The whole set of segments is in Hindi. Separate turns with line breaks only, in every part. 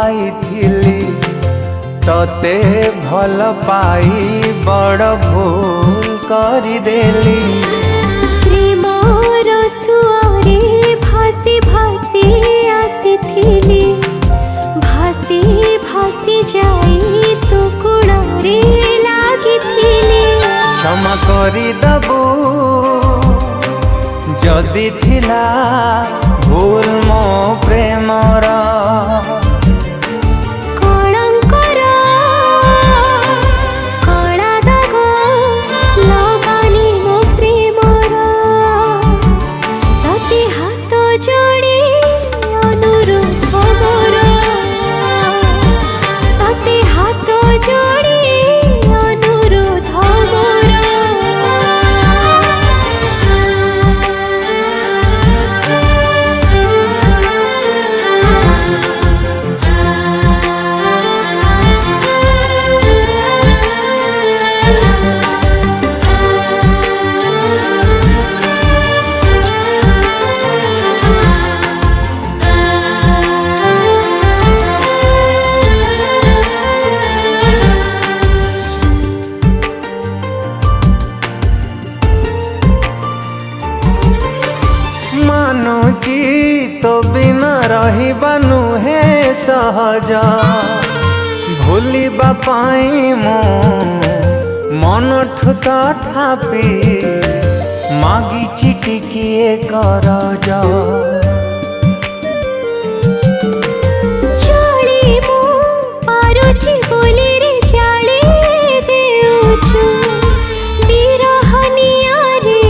पाइथिली तते भल पाई बड़ भूल करदेली।
प्रेमर सुअरे भासी भासी आसिथिली भासी भासी जाई तो कुड़रे लागिथिली।
क्षमा करदबू जदि थिला भूल मो प्रेमर
कलंकर कला दाग लगानी मो प्रेमर। तते हाथ जोड़ी अनुरोध मोर तते हाथ जोड़ी अनुरोध मोर।
मानुची तो बिना रहिबानु है सहज भूलिबा पाई मो मन ठु तथापि मागिची टिकिए करज।
चली मो पारुची बोली रे जाले देउछु बिरहनिया रे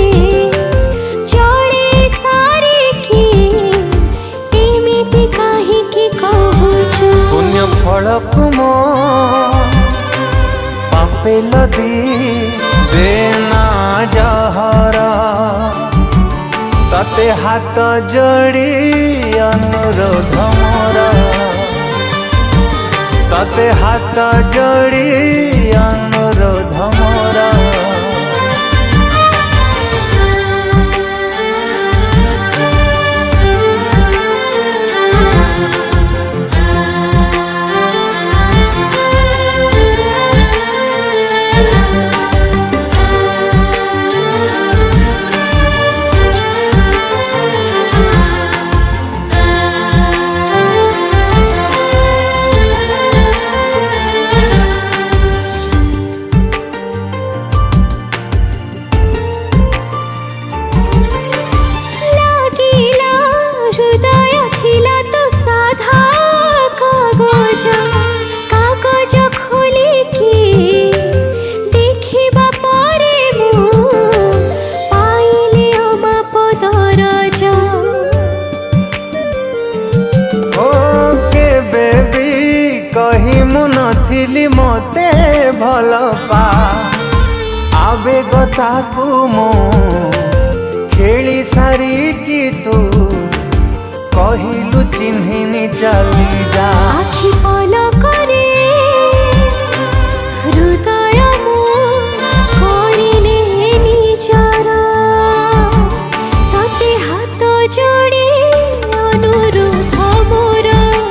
चले सारे की एमिति काहे की कहूछु।
पुण्य फल कुमो पापे लदी देना जहर तते हाथ जोड़ी अनुरोध मोर तते हाथ जोड़ी अनुरोध मोर। कागज खोली की देखिबा परे मु पाइले अमाप दरज। ओ के बेबी कही मु नथिली मते भल पा आवेग ताकू मो खेली सारी की तू कहिलु चिन्हिनी चली जा।
आखि पलकरे हृदय मो करिले निजर तते हाथ जोड़ी अनुरोध मोर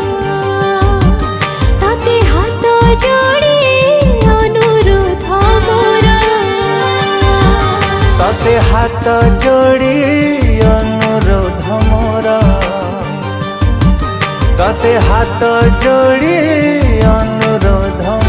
तते हाथ जोड़ी अनुरोध मोर
तते हाथ जोड़ी अनुरोध मोर तते हाथ जोड़ी अनुरोध